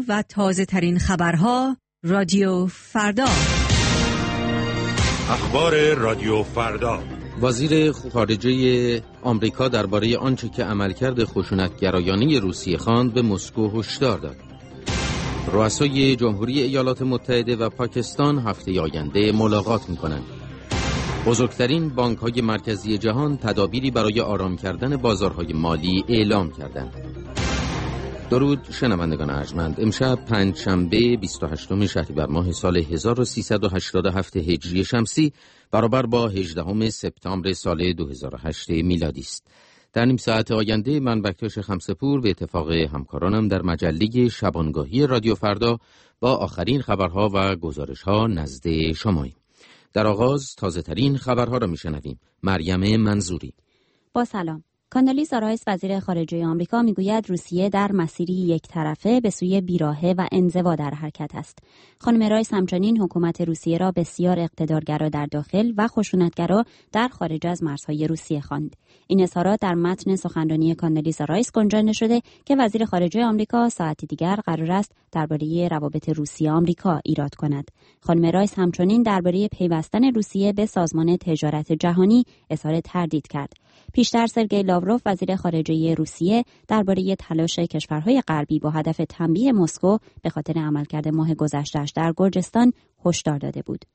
و تازه ترین خبرها رادیو فردا. اخبار رادیو فردا. وزیر خارجه آمریکا درباره آنچه که عملکرد خشونت‌گرایانه روسیه خواند به مسکو هشدار داد. رؤسای جمهوری ایالات متحده و پاکستان هفته آینده ملاقات می‌کنند. بزرگترین بانک‌های مرکزی جهان تدابیری برای آرام کردن بازارهای مالی اعلام کردند. درود شنوندگان ارجمند. امشب پنجشنبه 28 شهریور ماه سال 1387 هجری شمسی برابر با 18 سپتامبر سال 2008 میلادی است. در نیم ساعت آینده من بکتاش خمسه‌پور به اتفاق همکارانم در مجله شبانگاهی رادیو فردا با آخرین خبرها و گزارش‌ها نزد شماییم. در آغاز تازه ترین خبرها را میشنویم. مریم منظوری. با سلام. کاندالیزا رایس وزیر خارجه آمریکا میگوید روسیه در مسیری یک طرفه به سوی بیراهه و انزوا در حرکت است. خانم رایس همچنین حکومت روسیه را بسیار اقتدارگرا در داخل و خشونتگرا در خارج از مرزهای روسیه خواند. این اظهارات در متن سخنرانی کاندالیزا رایس گنجانده شده که وزیر خارجه آمریکا ساعتی دیگر قرار است درباره روابط روسیه آمریکا ایراد کند. خانم رایس همچنین درباره پیوستن روسیه به سازمان تجارت جهانی اظهار تردید کرد. پیشتر سرگئی لاوروف وزیر خارجه روسیه درباره تلاش کشورهای غربی با هدف تنبیه مسکو به خاطر عملکرد ماه گذشته‌اش در گرجستان هشدار داده بود.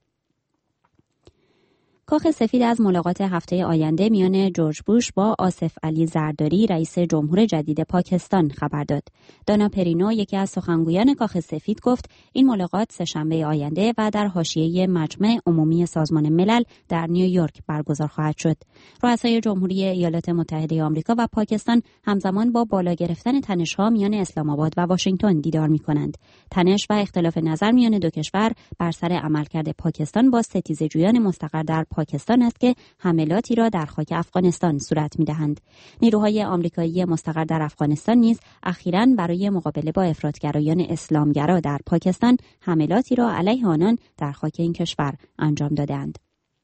کاخ سفید از ملاقات هفته آینده میان جورج بوش با آصف علی زرداری رئیس جمهور جدید پاکستان خبر داد. دانا پرینو یکی از سخنگویان کاخ سفید گفت این ملاقات سه‌شنبه آینده و در حاشیه مجمع عمومی سازمان ملل در نیویورک برگزار خواهد شد. رؤسای جمهوری ایالات متحده آمریکا و پاکستان همزمان با بالا گرفتن تنش‌ها میان اسلام آباد و واشنگتن دیدار می‌کنند. تنش و اختلاف نظر میان دو کشور بر سر عملکرد پاکستان با ستیزه‌جویان مستقر در پاکستان است که حملاتی را در خاک افغانستان صورت می‌دهند. نیروهای آمریکایی مستقر در افغانستان نیز اخیراً برای مقابله با افراطگرایان اسلامگرا در پاکستان حملاتی را علیه آنان در خاک این کشور انجام دادند.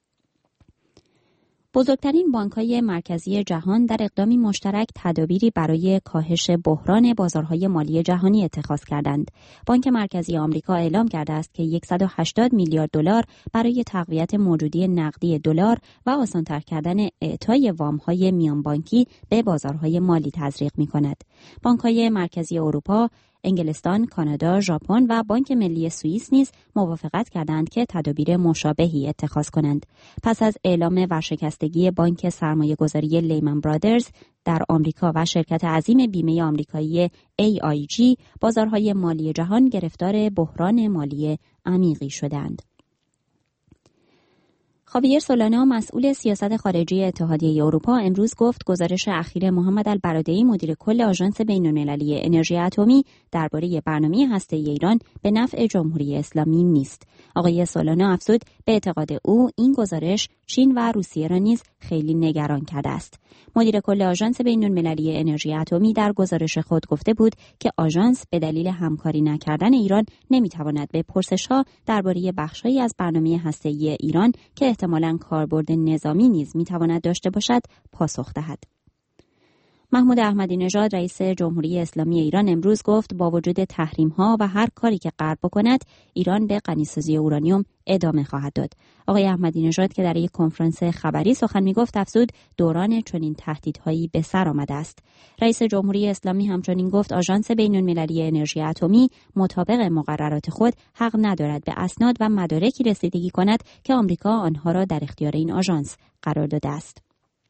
بزرگترین بانک‌های مرکزی جهان در اقدامی مشترک تدابیری برای کاهش بحران بازارهای مالی جهانی اتخاذ کردند. بانک مرکزی آمریکا اعلام کرده است که 180 میلیارد دلار برای تقویت موجودی نقدی دلار و آسان‌تر کردن اعطای وام‌های میان بانکی به بازارهای مالی تزریق می‌کند. بانک‌های مرکزی اروپا، انگلستان، کانادا، ژاپن و بانک ملی سوئیس نیز موافقت کردند که تدابیر مشابهی اتخاذ کنند. پس از اعلام ورشکستگی بانک سرمایه‌گذاری لیمن برادرز در آمریکا و شرکت عظیم بیمه آمریکایی AIG، بازارهای مالی جهان گرفتار بحران مالی عمیقی شدند. خاویر سولانا مسئول سیاست خارجی اتحادیه اروپا امروز گفت گزارش اخیر محمد البرادعی مدیر کل آژانس بین‌المللی انرژی اتمی درباره برنامه هسته‌ای ایران به نفع جمهوری اسلامی نیست. آقای سولانا افزود به اعتقاد او این گزارش چین و روسیه را نیز خیلی نگران کرده است. مدیر کل آژانس بین‌المللی انرژی اتمی در گزارش خود گفته بود که آژانس به دلیل همکاری نکردن ایران نمیتواند به پرسش‌ها درباره بخش‌هایی از برنامه هسته‌ای ایران که احتمالاً کاربرد نظامی نیز میتواند داشته باشد پاسخ دهد. محمود احمدی نژاد رئیس جمهوری اسلامی ایران امروز گفت با وجود تحریم‌ها و هر کاری که غرب بکند ایران به غنیسازی اورانیوم ادامه خواهد داد. آقای احمدی نژاد که در یک کنفرانس خبری سخن می‌گفت افزود دوران چنین تهدیدهایی به سر آمده است. رئیس جمهوری اسلامی همچنین گفت آژانس بین‌المللی انرژی اتمی مطابق مقررات خود حق ندارد به اسناد و مدارکی رسیدگی کند که آمریکا آنها را در اختیار این آژانس قرار داده است.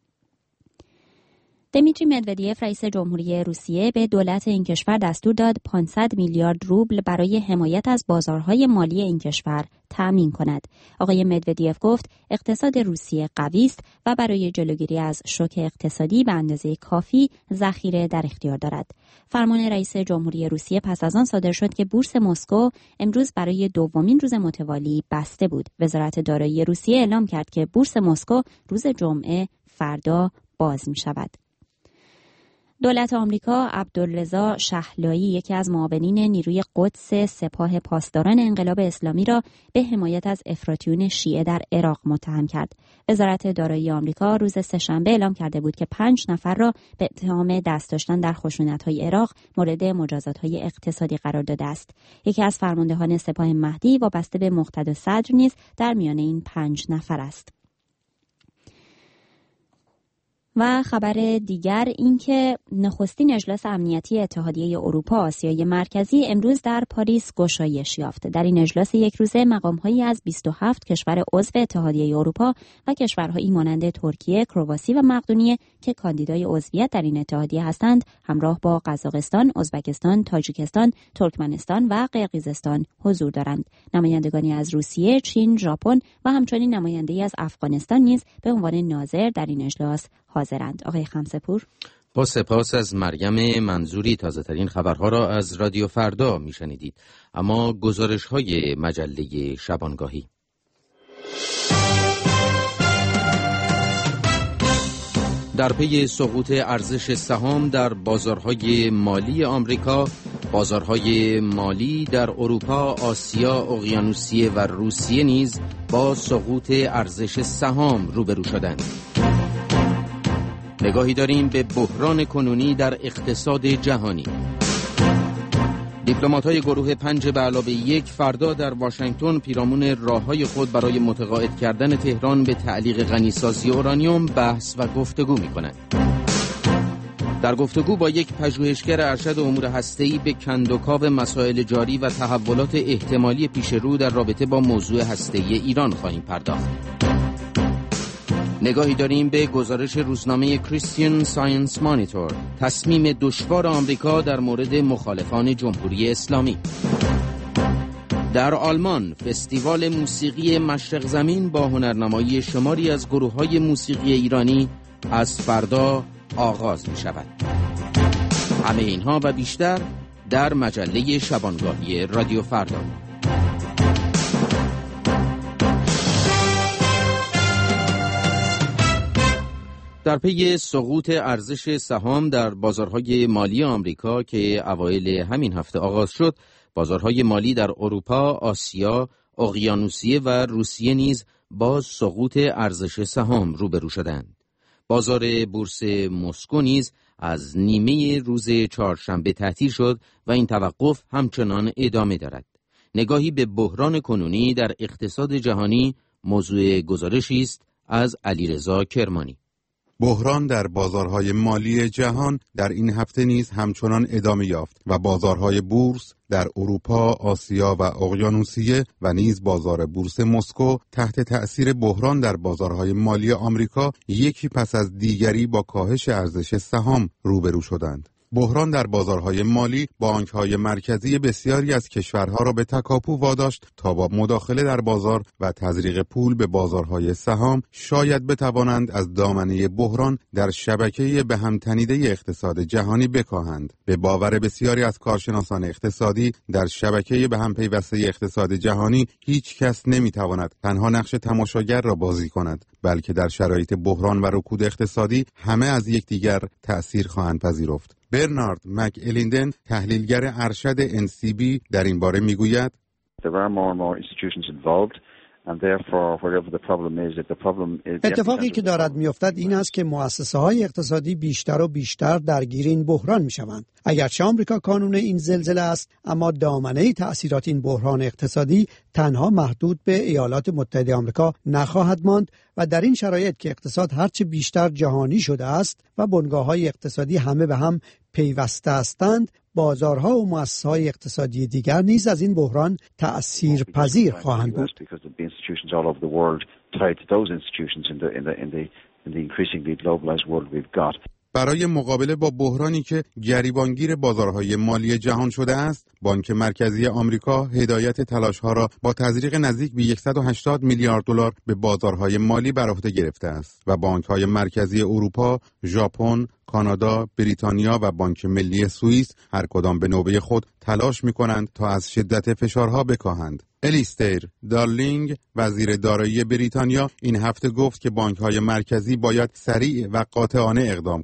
دمیتری مدودیف رئیس جمهوری روسیه به دولت این کشور دستور داد 500 میلیارد روبل برای حمایت از بازارهای مالی این کشور تأمین کند. آقای مدودیف گفت اقتصاد روسیه قوی است و برای جلوگیری از شوک اقتصادی به اندازه کافی ذخیره در اختیار دارد. فرمان رئیس جمهوری روسیه پس از آن صادر شد که بورس مسکو امروز برای دومین روز متوالی بسته بود. وزارت دارایی روسیه اعلام کرد که بورس مسکو روز جمعه فردا باز می شود. دولت آمریکا عبدالرضا شهلایی یکی از معاونین نیروی قدس سپاه پاسداران انقلاب اسلامی را به حمایت از افراطیون شیعه در عراق متهم کرد. وزارت دارایی آمریکا روز سه‌شنبه اعلام کرده بود که 5 نفر را به اتهام دست داشتن در خشونت‌های عراق مورد مجازات‌های اقتصادی قرار داده است. یکی از فرماندهان سپاه مهدی وابسته به مقتدا صدر نیز در میان این 5 نفر است. و خبر دیگر این که نخستین اجلاس امنیتی اتحادیه اروپا آسیای مرکزی امروز در پاریس گشایش یافت. در این اجلاس یک روزه مقام‌هایی از 27 کشور عضو اتحادیه اروپا و کشورهایی مانند ترکیه، کرواسی و مقدونیه که کاندیدای عضویت در این اتحادیه هستند، همراه با قزاقستان، ازبکستان، تاجیکستان، ترکمنستان و قرقیزستان حضور دارند. نمایندگانی از روسیه، چین، ژاپن و همچنین نماینده‌ای از افغانستان نیز به عنوان ناظر در این اجلاس حاضرند. آقای خمسه‌پور، با سپاس از مریم منظوری تازه‌ترین خبرها را از رادیو فردا میشنیدید. اما گزارش‌های مجله شبانگاهی. در پی سقوط ارزش سهام در بازارهای مالی آمریکا، بازارهای مالی در اروپا، آسیا، اقیانوسیه و روسیه نیز با سقوط ارزش سهام روبرو شدند. نگاهی داریم به بحران کنونی در اقتصاد جهانی. دیپلمات‌های گروه 5+1 فردا در واشنگتن پیرامون راه‌های خود برای متقاعد کردن تهران به تعلیق غنیسازی اورانیوم بحث و گفتگو می‌کنند. در گفتگو با یک پژوهشگر ارشد امور هسته‌ای به کندوکاو مسائل جاری و تحولات احتمالی پیشرو در رابطه با موضوع هسته‌ای ایران خواهیم پرداخت. نگاهی داریم به گزارش روزنامه کریستین ساینس مانیتور، تصمیم دشوار آمریکا در مورد مخالفان جمهوری اسلامی. در آلمان فستیوال موسیقی مشرق زمین با هنرنمایی شماری از گروه‌های موسیقی ایرانی از فردا آغاز می شود. همه اینها و بیشتر در مجله شبانگاهی رادیو فردا. در پی سقوط ارزش سهام در بازارهای مالی آمریکا که اوایل همین هفته آغاز شد، بازارهای مالی در اروپا، آسیا، اقیانوسیه و روسیه نیز با سقوط ارزش سهام روبرو شدند. بازار بورس مسکو نیز از نیمه روز چهارشنبه تعطیل شد و این توقف همچنان ادامه دارد. نگاهی به بحران کنونی در اقتصاد جهانی موضوع گزارشی است از علیرضا کرمانی. بحران در بازارهای مالی جهان در این هفته نیز همچنان ادامه یافت و بازارهای بورس در اروپا، آسیا و اقیانوسیه و نیز بازار بورس مسکو تحت تأثیر بحران در بازارهای مالی آمریکا یکی پس از دیگری با کاهش ارزش سهام روبرو شدند. بحران در بازارهای مالی بانک‌های مرکزی بسیاری از کشورها را به تکاپو واداشت تا با مداخله در بازار و تزریق پول به بازارهای سهام شاید بتوانند از دامنه بحران در شبکه به هم تنیده اقتصاد جهانی بکاهند. به باور بسیاری از کارشناسان اقتصادی در شبکه به هم پیوسته اقتصاد جهانی هیچ کس نمیتواند تنها نقش تماشاگر را بازی کند، بلکه در شرایط بحران و رکود اقتصادی همه از یکدیگر تأثیر خواهند پذیرفت. برنارد مک الیندن، تحلیلگر ارشد NCB، در این باره میگوید اتفاقی که دارد میافتد این است که مؤسسه‌های اقتصادی بیشتر و بیشتر درگیر این بحران میشوند. اگرچه آمریکا کانون این زلزله است، اما دامنه تأثیرات این بحران اقتصادی تنها محدود به ایالات متحده آمریکا نخواهد ماند و در این شرایط که اقتصاد هرچه بیشتر جهانی شده است و بنگاه‌های اقتصادی همه به هم پیوسته هستند، بازارها و مؤسسه‌های اقتصادی دیگر نیز از این بحران تأثیر پذیر خواهند بود. برای مقابله با بحرانی که گریبانگیر بازارهای مالی جهان شده است، بانک مرکزی آمریکا هدایت تلاش‌ها را با تزریق نزدیک به 180 میلیارد دلار به بازارهای مالی بر عهده گرفته است و بانک‌های مرکزی اروپا، ژاپن، کانادا، بریتانیا و بانک ملی سوئیس هر کدام به نوبه خود تلاش می‌کنند تا از شدت فشارها بکاهند. الیستر دارلینگ، وزیر دارایی بریتانیا، این هفته گفت که بانک‌های مرکزی باید سریع و قاطعانه اقدام کنند.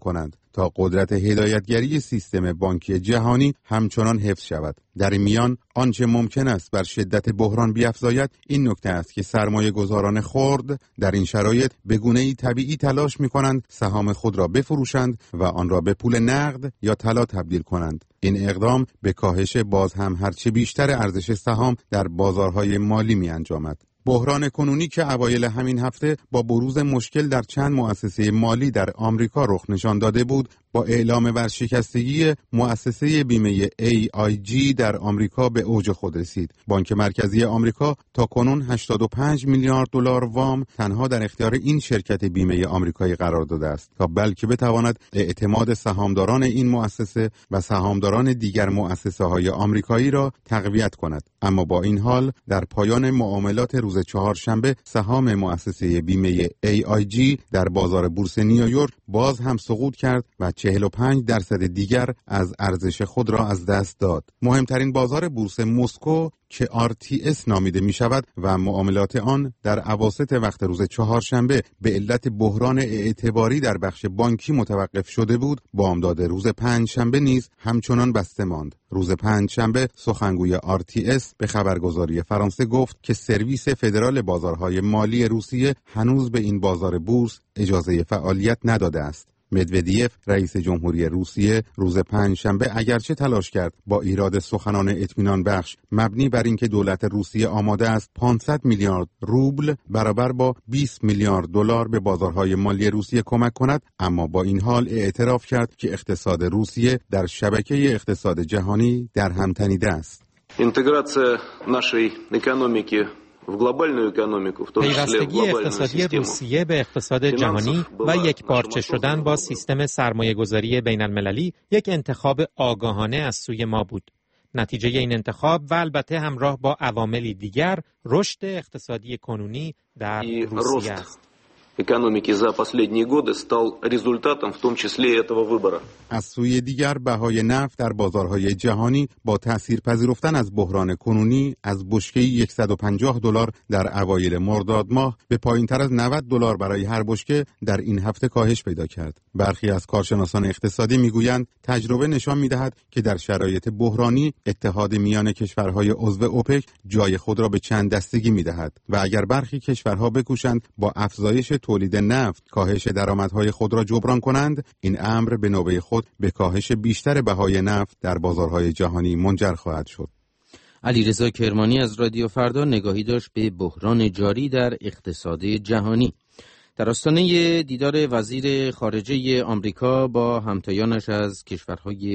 تا قدرت هدایتگری سیستم بانکی جهانی همچنان حفظ شود. در این میان آنچه ممکن است بر شدت بحران بیفزاید این نکته است که سرمایه گذاران خرد در این شرایط به گونه‌ای طبیعی تلاش می‌کنند سهام خود را بفروشند و آن را به پول نقد یا طلا تبدیل کنند. این اقدام به کاهش باز هم هرچه بیشتر ارزش سهام در بازارهای مالی می‌انجامد. بحران کنونی که اوایل همین هفته با بروز مشکل در چند مؤسسه مالی در آمریکا رخ نشان داده بود، با اعلام ورشکستگی مؤسسه بیمه AIG در آمریکا به اوج خود رسید. بانک مرکزی آمریکا تا کنون 85 میلیارد دلار وام تنها در اختیار این شرکت بیمه آمریکایی قرار داده است تا بلکه بتواند اعتماد سهامداران این مؤسسه و سهامداران دیگر مؤسسه‌های آمریکایی را تقویت کند. اما با این حال در پایان معاملات روز چهارشنبه سهام مؤسسه بیمه AIG در بازار بورس نیویورک باز هم سقوط کرد و 45% دیگر از ارزش خود را از دست داد. مهمترین بازار بورس مسکو که RTS نامیده می شود و معاملات آن در اواسط وقت روز چهارشنبه به علت بحران اعتباری در بخش بانکی متوقف شده بود، بامداد روز پنجشنبه نیز همچنان بسته ماند. روز پنجشنبه سخنگوی RTS به خبرگزاری فرانسه گفت که سرویس فدرال بازارهای مالی روسیه هنوز به این بازار بورس اجازه فعالیت نداده است. مدودیف رئیس جمهوری روسیه روز پنجشنبه اگرچه تلاش کرد با ایراد سخنان اطمینان بخش مبنی بر اینکه دولت روسیه آماده است 500 میلیارد روبل برابر با 20 میلیارد دلار به بازارهای مالی روسیه کمک کند، اما با این حال اعتراف کرد که اقتصاد روسیه در شبکه اقتصاد جهانی در هم تنیده است. اینتگراسیون ناشی اکونومیکی پیوستگی اقتصادی روسیه به اقتصاد جهانی و یکپارچه شدن با سیستم سرمایه‌گذاری بین‌المللی یک انتخاب آگاهانه از سوی ما بود. نتیجه این انتخاب و البته همراه با عواملی دیگر رشد اقتصادی کنونی در روسیه است. экономики за последние годы стал результатом в том числе этого выбора. از سوی دیگر بهای نفت در بازارهای جهانی با تأثیر پذیرفتن از بحران کنونی از بشکه $150 در اوایل مرداد ماه به پایینتر از $90 برای هر بشکه در این هفته کاهش پیدا کرد. برخی از کارشناسان اقتصادی میگویند تجربه نشان میدهد که در شرایط بحرانی اتحاد میان کشورهای عضو اوپک جای خود را به چند دستگی میدهد و اگر برخی کشورها بکوشند با افزایش تولید نفت کاهش درآمدهای خود را جبران کنند، این امر به نوبه خود به کاهش بیشتر بهای نفت در بازارهای جهانی منجر خواهد شد. علیرضا کرمانی از رادیو فردا نگاهی داشت به بحران جاری در اقتصاد جهانی. در آستانه دیدار وزیر خارجه آمریکا با همتایانش از کشورهای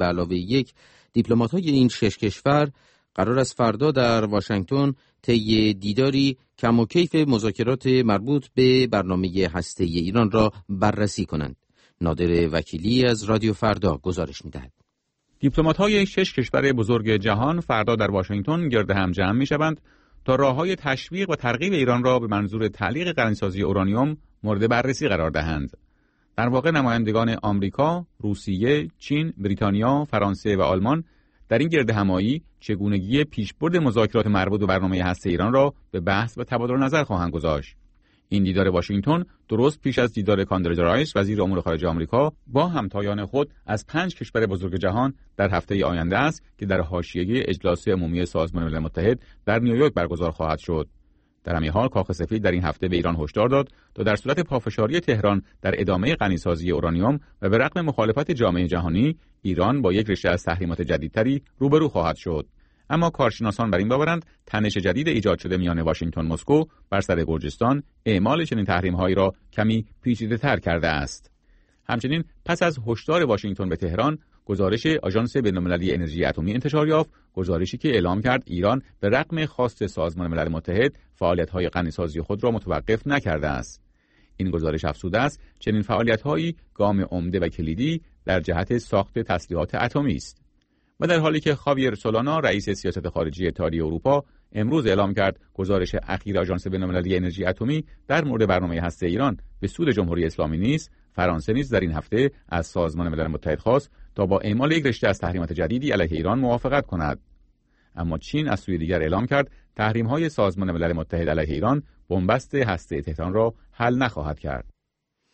5+1 دیپلمات‌های این 6 کشور قرار است فردا در واشنگتن طی دیداری کم و کیف مذاکرات مربوط به برنامه هسته ایران را بررسی کنند. نادر وکیلی از رادیو فردا گزارش می‌دهد. دیپلمات‌های 6 کشور بزرگ جهان فردا در واشنگتن گرد هم جمع می‌شوند تا راه‌های تشویق و ترغیب ایران را به منظور تعلیق غنیسازی اورانیوم مورد بررسی قرار دهند. در واقع نمایندگان آمریکا، روسیه، چین، بریتانیا، فرانسه و آلمان در این گرد همایی چگونگی پیشبرد مذاکرات مربوط به برنامه هسته ایران را به بحث و تبادل نظر خواهند گذاشت. این دیدار واشنگتن درست پیش از دیدار کاندولیزا رایس وزیر امور خارجه آمریکا با همتایان خود از 5 کشور بزرگ جهان در هفته آینده است که در حاشیه اجلاس عمومی سازمان ملل متحد در نیویورک برگزار خواهد شد. در همین حال کاخ سفید در این هفته به ایران هشدار داد تا در صورت پافشاری تهران در ادامه غنیسازی اورانیوم و به رغم مخالفت جامعه جهانی، ایران با یک رشته از تحریمات جدیدتری روبرو خواهد شد. اما کارشناسان بر این باورند تنش جدید ایجاد شده میان واشنگتن مسکو بر سر گرجستان اعمال چنین تحریم‌هایی را کمی پیچیده‌تر کرده است. همچنین پس از هشدار واشنگتن به تهران، گزارش آژانس بین‌المللی انرژی اتمی انتشار یافت، گزارشی که اعلام کرد ایران به رغم خواست سازمان ملل متحد فعالیت‌های غنیسازی خود را متوقف نکرده است. این گزارش افزوده است چنین فعالیت‌هایی گام عمده و کلیدی در جهت ساخت تسلیحات اتمی است. و در حالی که خاویر سولانا رئیس سیاست خارجی اتحادیه اروپا امروز اعلام کرد گزارش اخیر آژانس بین‌المللی انرژی اتمی در مورد برنامه هسته ایران به سود جمهوری اسلامی نیست، فرانسه نیز در این هفته از سازمان ملل متحد خواست تا با اعمال یک رشته از تحریمات جدیدی علیه ایران موافقت کند. اما چین از سوی دیگر اعلام کرد تحریم‌های سازمان ملل متحد علیه ایران بنبست هسته تهران را حل نخواهد کرد.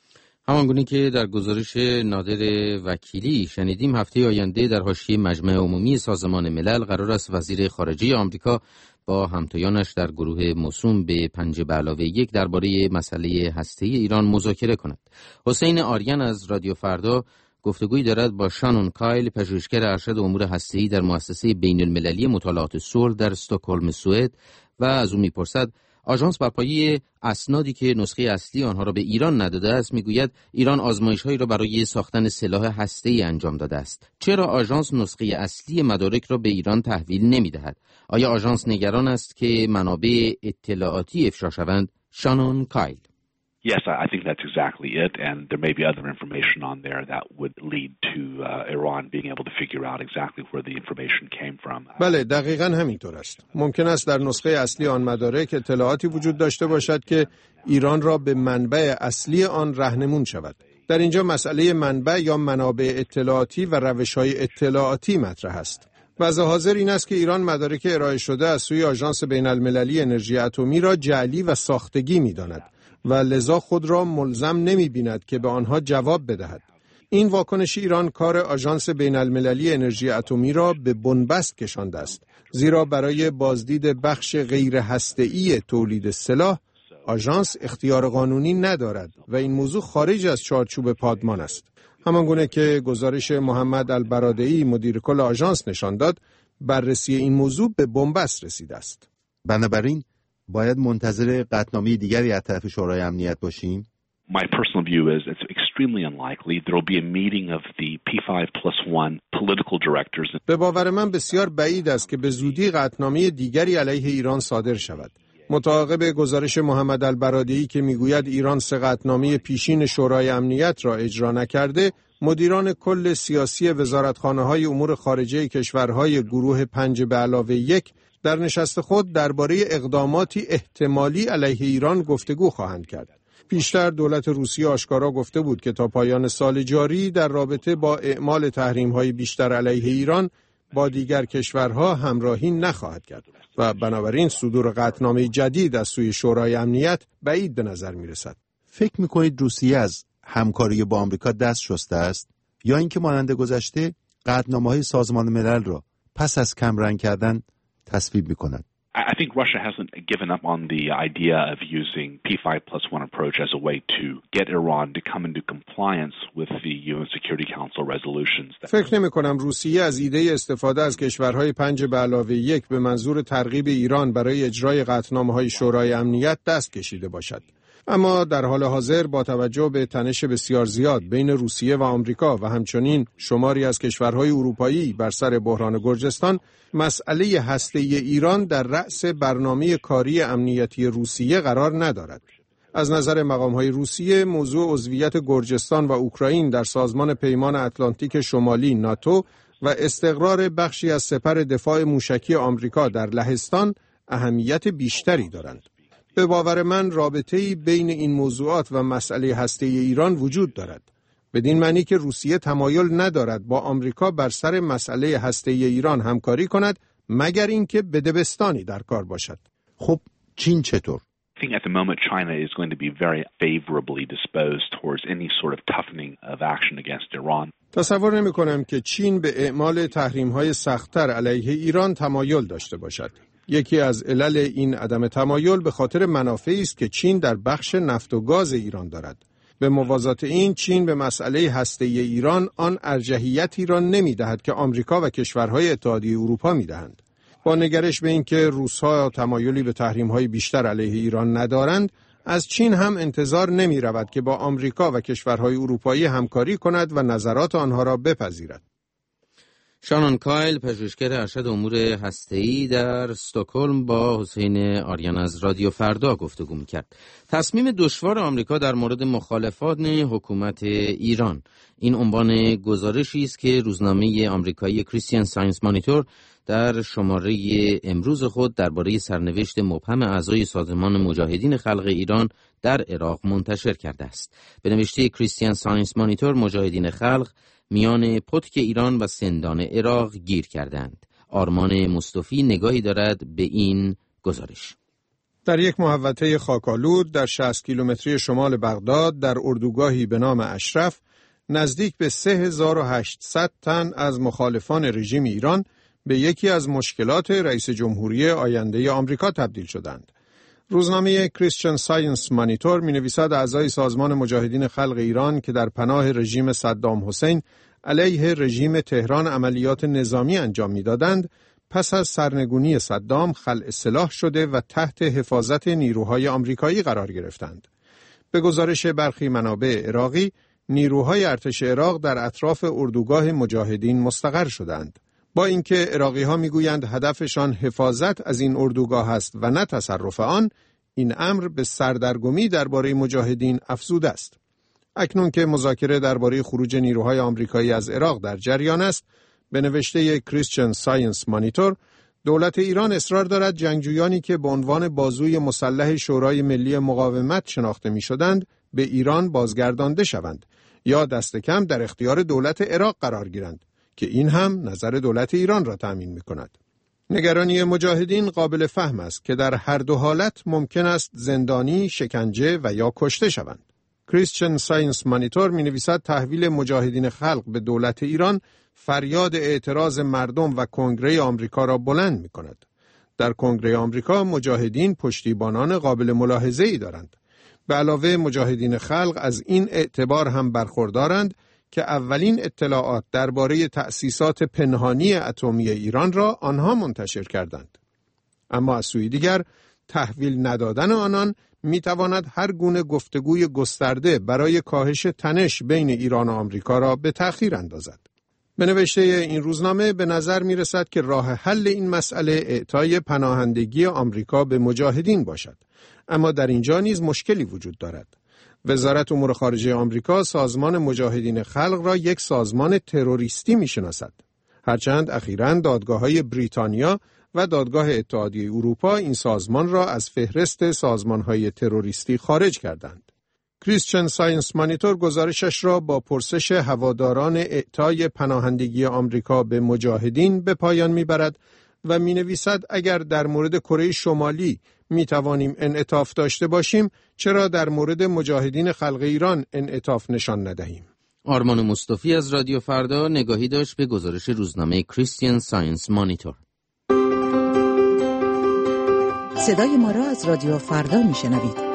همانگونه که در گزارش نادر وکیلی شنیدیم، هفته آینده در حاشیه مجمع عمومی سازمان ملل قرار است وزیر خارجه آمریکا با همتایانش در گروه موسوم به 5+1 درباره مسئله هسته‌ای ایران مذاکره کند. حسین آریان از رادیو فردا گفتگویی دارد با شانون کایل، پژوهشگر ارشد امور هسته‌ای در مؤسسه بین‌المللی مطالعات صلح در استکهلم، سوئد، و از او می‌پرسد آژانس بر پایه اسنادی که نسخه اصلی آنها را به ایران نداده است میگوید ایران آزمایش‌هایی را برای ساختن سلاح هسته‌ای انجام داده است. چرا آژانس نسخه اصلی مدارک را به ایران تحویل نمی‌دهد؟ آیا آژانس نگران است که منابع اطلاعاتی افشا شوند؟ شانون کایل: Yes, I think that's exactly it, and there may be other information on there that would lead to Iran being able to figure out exactly where the information came from. بله، دقیقاً همینطور است. ممکن است در نسخه اصلی آن مدارک اطلاعاتی وجود داشته باشد که ایران را به منبع اصلی آن راهنمون شود. در اینجا مسئله منبع یا منابع اطلاعاتی و روش‌های اطلاعاتی مطرح است. وضع حاضر این است که ایران مدارک ارائه شده از سوی آژانس بین‌المللی انرژی اتمی را جعلی و ساختگی می‌داند و لذا خود را ملزم نمی‌بیند که به آنها جواب بدهد. این واکنش ایران کار آژانس بین‌المللی انرژی اتمی را به بنبست کشانده است، زیرا برای بازدید بخش غیر هسته‌ای تولید سلاح آژانس اختیار قانونی ندارد و این موضوع خارج از چارچوب پادمان است. همانگونه که گزارش محمد البرادعی مدیر کل آژانس نشان داد، بررسی این موضوع به بنبست رسیده است. بنابراین باید منتظر قطعنامه دیگری از طرف شورای امنیت باشیم؟ My personal view is it's extremely unlikely there will be a meeting of the P5+1 political directors. به باور من بسیار بعید است که به زودی قطعنامه دیگری علیه ایران صادر شود. مطابق گزارش محمد البرادعی که میگوید ایران 3 قطعنامه پیشین شورای امنیت را اجرا نکرده، مدیران کل سیاسی وزارتخانه‌های امور خارجه کشورهای گروه 5+1 در نشست خود درباره اقداماتی احتمالی علیه ایران گفتگو خواهند کرد. پیشتر دولت روسیه آشکارا گفته بود که تا پایان سال جاری در رابطه با اعمال تحریم‌های بیشتر علیه ایران با دیگر کشورها همراهی نخواهد کرد و بنابراین صدور قطعنامه جدید از سوی شورای امنیت بعید به نظر می‌رسد. فکر می‌کنید روسیه از همکاری با آمریکا دست شسته است یا اینکه مانند گذشته قطعنامه‌های سازمان ملل را پس از کمرنگ کردن تصویب می‌کند؟ I think Russia hasn't given up on the idea of using P5+1 approach as a way to get Iran to come into compliance with the UN Security Council resolutions. فکر نمی‌کنم روسیه از ایده استفاده از کشورهای 5+1 به منظور ترغیب ایران برای اجرای قطعنامه‌های شورای امنیت دست کشیده باشد. اما در حال حاضر با توجه به تنش بسیار زیاد بین روسیه و آمریکا و همچنین شماری از کشورهای اروپایی بر سر بحران گرجستان، مسئله هسته‌ای ایران در رأس برنامه کاری امنیتی روسیه قرار ندارد. از نظر مقام‌های روسیه، موضوع عضویت گرجستان و اوکراین در سازمان پیمان اتلانتیک شمالی ناتو و استقرار بخشی از سپر دفاع موشکی آمریکا در لهستان اهمیت بیشتری دارند. به باور من رابطه‌ای بین این موضوعات و مسئله هسته‌ای ایران وجود دارد. بدین معنی که روسیه تمایل ندارد با آمریکا بر سر مسئله هسته‌ای ایران همکاری کند مگر اینکه بدبستانی در کار باشد. خب چین چطور؟ I think at the moment China is going to be very favorably disposed towards any sort of toughening of action against Iran. تصور نمی‌کنم که چین به اعمال تحریم‌های سخت‌تر علیه ایران تمایل داشته باشد. یکی از علل این عدم تمایل به خاطر منافعی است که چین در بخش نفت و گاز ایران دارد. به موازات این، چین به مسئله هسته‌ای ایران آن ارجحیتی را نمی‌دهد که آمریکا و کشورهای اتحادیه اروپا می‌دهند. با نگرش به اینکه روس‌ها تمایلی به تحریم‌های بیشتر علیه ایران ندارند، از چین هم انتظار نمی‌رود که با آمریکا و کشورهای اروپایی همکاری کند و نظرات آنها را بپذیرد. شانون کایل، پژوهشگر ارشد امور هسته‌ای در استکهلم، با حسین آریان از رادیو فردا گفتگو می‌کرد. تصمیم دشوار آمریکا در مورد مخالفان حکومت ایران، این عنوان گزارشی است که روزنامه آمریکایی کریستین ساینس مانیتور در شماره امروز خود درباره سرنوشت مبهم اعضای سازمان مجاهدین خلق ایران در عراق منتشر کرده است. به نوشته کریستین ساینس مانیتور، مجاهدین خلق میان پتک ایران و سندان عراق گیر کردند. آرمان مصطفی نگاهی دارد به این گزارش. در یک محوطه خاک‌آلود در 60 کیلومتری شمال بغداد در اردوگاهی به نام اشرف نزدیک به 3800 تن از مخالفان رژیم ایران به یکی از مشکلات رئیس جمهوری آینده آمریکا تبدیل شدند. روزنامه کریستین ساینس مانیتور می‌نویسد اعضای سازمان مجاهدین خلق ایران که در پناه رژیم صدام حسین علیه رژیم تهران عملیات نظامی انجام می‌دادند، پس از سرنگونی صدام خلع سلاح شده و تحت حفاظت نیروهای آمریکایی قرار گرفتند. به گزارش برخی منابع عراقی، نیروهای ارتش عراق در اطراف اردوگاه مجاهدین مستقر شدند. با اینکه عراقی‌ها می‌گویند هدفشان حفاظت از این اردوگاه است و نه تصرف آن، این امر به سردرگمی درباره مجاهدین افزوده است. اکنون که مذاکره درباره خروج نیروهای آمریکایی از عراق در جریان است، به نوشته کریستین ساینس مانیتور، دولت ایران اصرار دارد جنگجویانی که به عنوان بازوی مسلح شورای ملی مقاومت شناخته می‌شدند به ایران بازگردانده شوند یا دست کم در اختیار دولت عراق قرار گیرند که این هم نظر دولت ایران را تأمین می‌کند. نگرانی مجاهدین قابل فهم است که در هر دو حالت ممکن است زندانی، شکنجه و یا کشته شوند. کریستین ساینس مانیتور می‌نویسد تحویل مجاهدین خلق به دولت ایران فریاد اعتراض مردم و کنگره آمریکا را بلند می‌کند. در کنگره آمریکا مجاهدین پشتیبانان قابل ملاحظه‌ای دارند. به علاوه مجاهدین خلق از این اعتبار هم برخوردارند که اولین اطلاعات درباره تأسیسات پنهانی اتمی ایران را آنها منتشر کردند. اما از سوی دیگر تحویل ندادن آنان می‌تواند هر گونه گفتگوی گسترده برای کاهش تنش بین ایران و آمریکا را به تأخیر اندازد. به نوشته این روزنامه به نظر می‌رسد که راه حل این مسئله اعطای پناهندگی آمریکا به مجاهدین باشد. اما در اینجا نیز مشکلی وجود دارد. وزارت امور خارجه آمریکا سازمان مجاهدین خلق را یک سازمان تروریستی می‌شناسد. هرچند اخیراً دادگاه‌های بریتانیا و دادگاه اتحادیه اروپا این سازمان را از فهرست سازمان‌های تروریستی خارج کردند. کریستین ساینس مانیتور گزارشش را با پرسش هواداران اعطای پناهندگی آمریکا به مجاهدین به پایان می‌برد و می‌نویسد اگر در مورد کره شمالی می‌توانیم انعطاف داشته باشیم، چرا در مورد مجاهدین خلق ایران انعطاف نشان ندهیم؟ آرمان مصطفی از رادیو فردا نگاهی داشت به گزارش روزنامه کریستین ساینس مانیتور. صدای ما را از رادیو فردا میشنوید.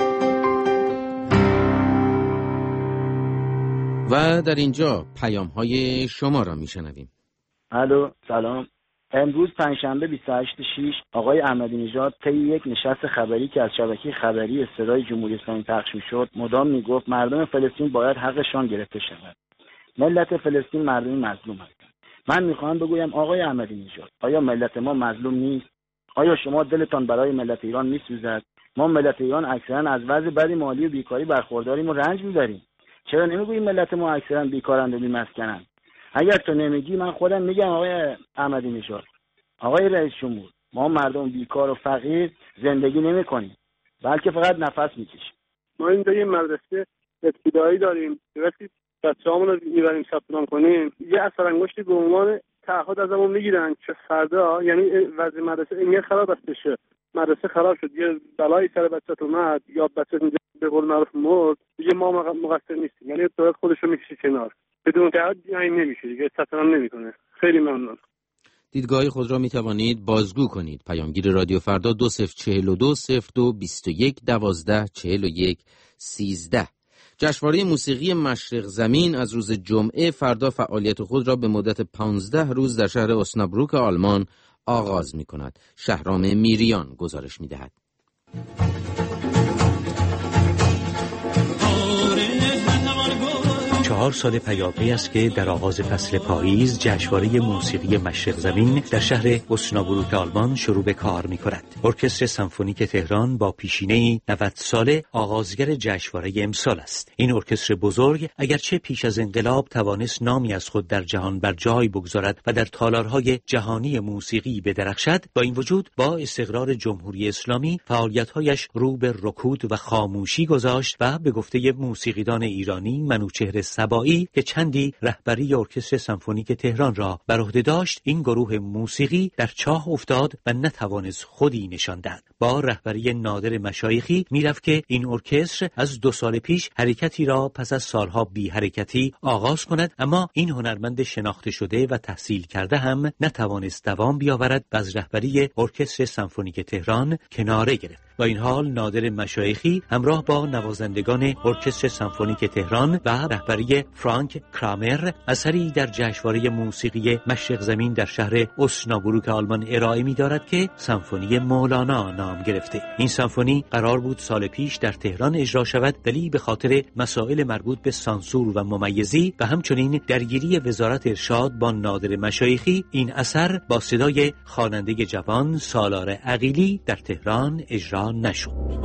و در اینجا پیام‌های شما را میشنویم. الو، سلام. امروز پنجشنبه 28/6 آقای احمدی نژاد طی یک نشست خبری که از شبکه خبری صدای جمهوری اسلامی پخش می‌شد مدام میگفت مردم فلسطین باید حقشان گرفته شود. ملت فلسطین مردمی مظلوم هستند. من می‌خواهم بگویم آقای احمدی نژاد، آیا ملت ما مظلوم نیست؟ آیا شما دلتان برای ملت ایران می‌سوزد؟ ما ملت ایران اکثرا از وضع بد مالی و بیکاری برخورداریم و رنج می‌بریم. چرا نمیگویی ملت ما اکثرا بیکارند و بی‌مسکنند؟ اگر تو نمیگی من خودم میگم آقای احمدی نژاد. آقای رئیس جمهور، ما مردم بیکار و فقیر زندگی نمی‌کنیم، بلکه فقط نفس می‌کشیم. ما اینجا یه مدرسه ابتدایی داریم، وقتی بچه‌هامون رو می‌بریم ثبت نام کنیم، یه اثر انگشتی به عنوان تعهد ازمون میگیرن که فردا، یعنی وضع مدرسه اینجا خراب است بشه، مدرسه خراب شد، یه بلایی سر بچه‌ت اومد یا بچه اینجا به قول معروف مرد، دیگه ما مقصر نیستیم، یعنی دولت خودش رو می‌کشه کنار، بدون تعهد یعنی نمیشه دیگه، ثبت نام نمی‌کنه. خیلی ممنون. دیدگاه خود را می توانید بازگو کنید. پیامگیر رادیو فردا 2042 02 21 12 41 13. جشنواره موسیقی مشرق زمین از روز جمعه فردا فعالیت خود را به مدت 15 روز در شهر اسنابروک آلمان آغاز می کند. شهرام میریان گزارش می دهد. 4 سال پیاپی است که در آغاز فصل پاییز جشنواره موسیقی مشرق زمین در شهر اسنابروک آلمان شروع به کار می‌کند. ارکستر سمفونیک تهران با پیشینه‌ای 90 ساله آغازگر جشنواره امسال است. این ارکستر بزرگ اگرچه پیش از انقلاب توانست نامی از خود در جهان بر جای بگذارد و در تالارهای جهانی موسیقی بدرخشد، با این وجود با استقرار جمهوری اسلامی فعالیت‌هایش رو به رکود و خاموشی گذاشت و به گفته موسیقیدان ایرانی منوچهر صبا دفاعی که چندی رهبری ارکستر سمفونیک تهران را بر عهده داشت، این گروه موسیقی در چاه افتاد و نتوانست خودی نشان دهد. با رهبری نادر مشایخی میرفت که این ارکستر از 2 سال پیش حرکتی را پس از سالها بی حرکتی آغاز کند، اما این هنرمند شناخته شده و تحصیل کرده هم نتوانست دوام بیاورد و از رهبری ارکستر سمفونیک تهران کناره گرفت. با این حال نادر مشایخی همراه با نوازندگان ارکستر سمفونیک تهران و رهبری فرانک کرامر اثری در جشنواره موسیقی مشرق زمین در شهر اسنابروک آلمان ارائه می‌دارد که سمفونی مولانا نام گرفته. این سمفونی قرار بود سال پیش در تهران اجرا شود، ولی به خاطر مسائل مربوط به سانسور و ممیزی و همچنین درگیری وزارت ارشاد با نادر مشایخی، این اثر با صدای خواننده جوان سالار عقیلی در تهران اجرا نشد.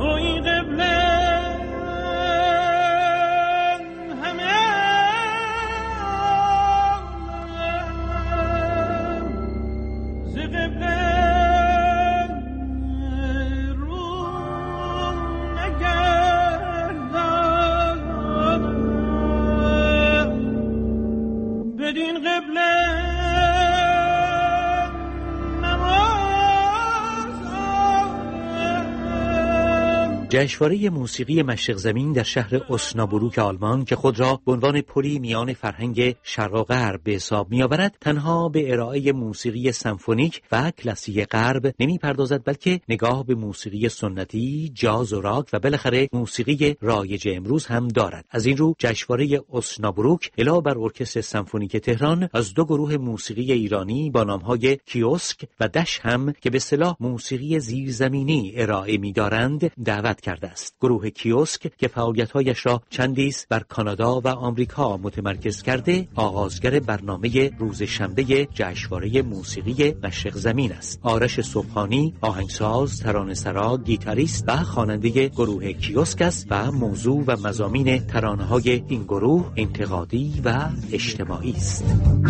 جشنواره موسیقی مشرق زمین در شهر اسنابروک آلمان که خود را به عنوان پلی میان فرهنگ شرق و غرب به حساب می‌آورد، تنها به ارائه موسیقی سمفونیک و کلاسیک غرب نمی‌پردازد، بلکه نگاه به موسیقی سنتی، جاز و راک و بالاخره موسیقی رایج امروز هم دارد. از این رو جشنواره اسنابروک علاوه بر ارکستر سمفونیک تهران از 2 گروه موسیقی ایرانی با نام‌های کیوسک و دش هم که به اصطلاح موسیقی زیرزمینی ارائه می‌دارند دعوت کرده است. گروه کیوسک که فعالیت‌هایش را چندی است بر کانادا و آمریکا متمرکز کرده، آغازگر برنامه روز شنبه جشنواره موسیقی مشرق زمین است. آرش صبحانی آهنگساز، ترانه‌سرا، گیتاریست و خواننده گروه کیوسک است و موضوع و مضامین ترانه‌های این گروه انتقادی و اجتماعی است.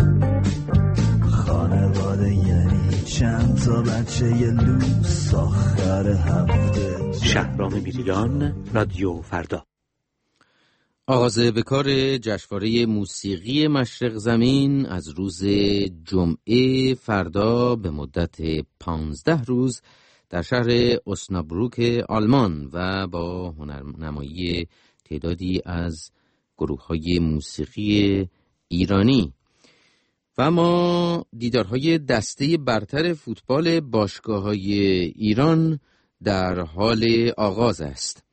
خانواده یعنی چند تا بچه لوس آخر هفته. شهرام میریان، رادیو فردا. آغاز به کار جشنواره موسیقی مشرق زمین از روز جمعه فردا به مدت 15 روز در شهر اسنابروک آلمان و با هنرنمایی تعدادی از گروه‌های موسیقی ایرانی و ما دیدارهای دسته برتر فوتبال باشگاه‌های ایران در حال آغاز است.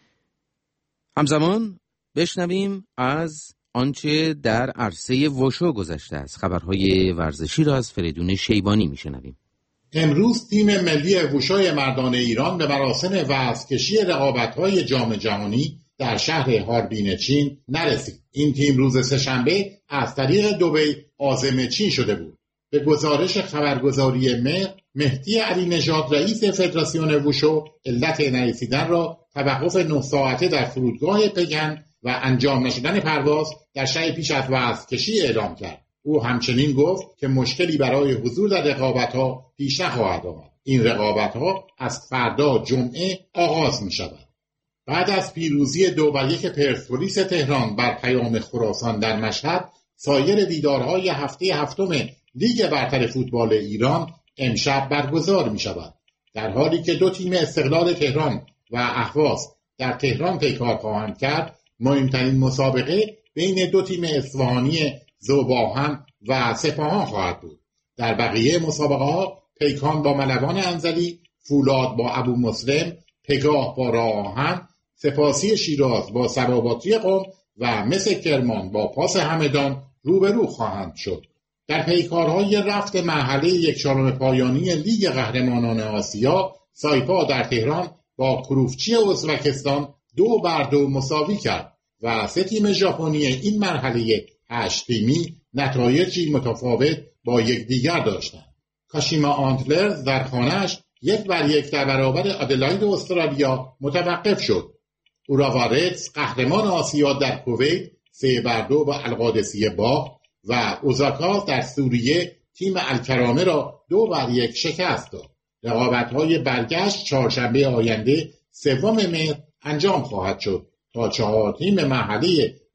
همزمان بشنویم از آنچه در عرصه وشو گذشته است. خبرهای ورزشی را از فریدون شیبانی میشنویم. امروز تیم ملی وشوی مردان ایران به مراسم وزن‌کشی رقابت‌های جام جهانی در شهر هاربین چین نرسید. این تیم روز سه‌شنبه از طریق دبی عازم چین شده بود. به گزارش خبرگزاری مهدی علی نژاد رئیس فدراسیون وشو علت نرسیدن را توقف 9 ساعته در فرودگاه پکن و انجام نشدن پرواز در شب پیش از وزن‌کشی اعلام کرد. او همچنین گفت که مشکلی برای حضور در رقابت‌ها پیش نخواهد آمد. این رقابت‌ها از فردا جمعه آغاز می‌شود. بعد از پیروزی 2-1 پرسپولیس تهران بر پیام خراسان در مشهد، سایر دیدارهای هفته هفتم لیگ برتر فوتبال ایران امشب برگزار می شود. در حالی که 2 تیم استقلال تهران و اهواز در تهران پیکار خواهند کرد، مهمترین مسابقه بین 2 تیم اصفهانی ذوب‌آهن و سپاهان خواهد بود. در بقیه مسابقه ها پیکان با ملوان انزلی، فولاد با ابو مسلم، پگاه با راه آهن، سپاسی شیراز با سباباتی قم و مس کرمان با پاس همدان روبرو خواهند شد. در پیکارهای رفت مرحله 1/4 پایانی لیگ قهرمانان آسیا، سایپا در تهران با کروفچی ازبکستان 2-2 مساوی کرد و 3 تیم ژاپنی این مرحله 8 تیمی نتایجی متفاوت با یکدیگر داشتند. کاشیما آنتلرز در خانه‌اش 1-1 در برابر آدلاید استرالیا متوقف شد. اوراوارتس قهرمان آسیا در کویت 3-2 با القادسیه باخت و اوزاکا در سوریه تیم الکرامه را 2-1 شکست داد. رقابت‌های برگشت چهارشنبه آینده 3 مهر انجام خواهد شد تا 4 تیم مرحله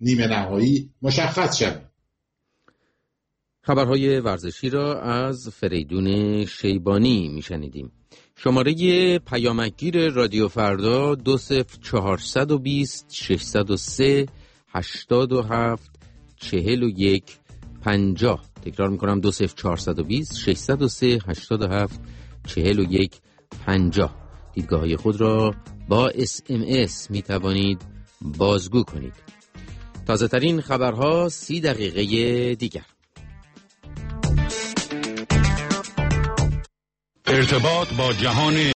نیمه نهایی مشخص شود. خبرهای ورزشی را از فریدون شیبانی میشنیدیم. شماره پیامکگیر رادیو فردا 20420 603 87 41 50. تکرار میکنم 20420 603 87 41 50. دیدگاه‌های خود را با SMS می توانید بازگو کنید. تازه ترین خبرها 30 دقیقه دیگر. ارتباط با جهان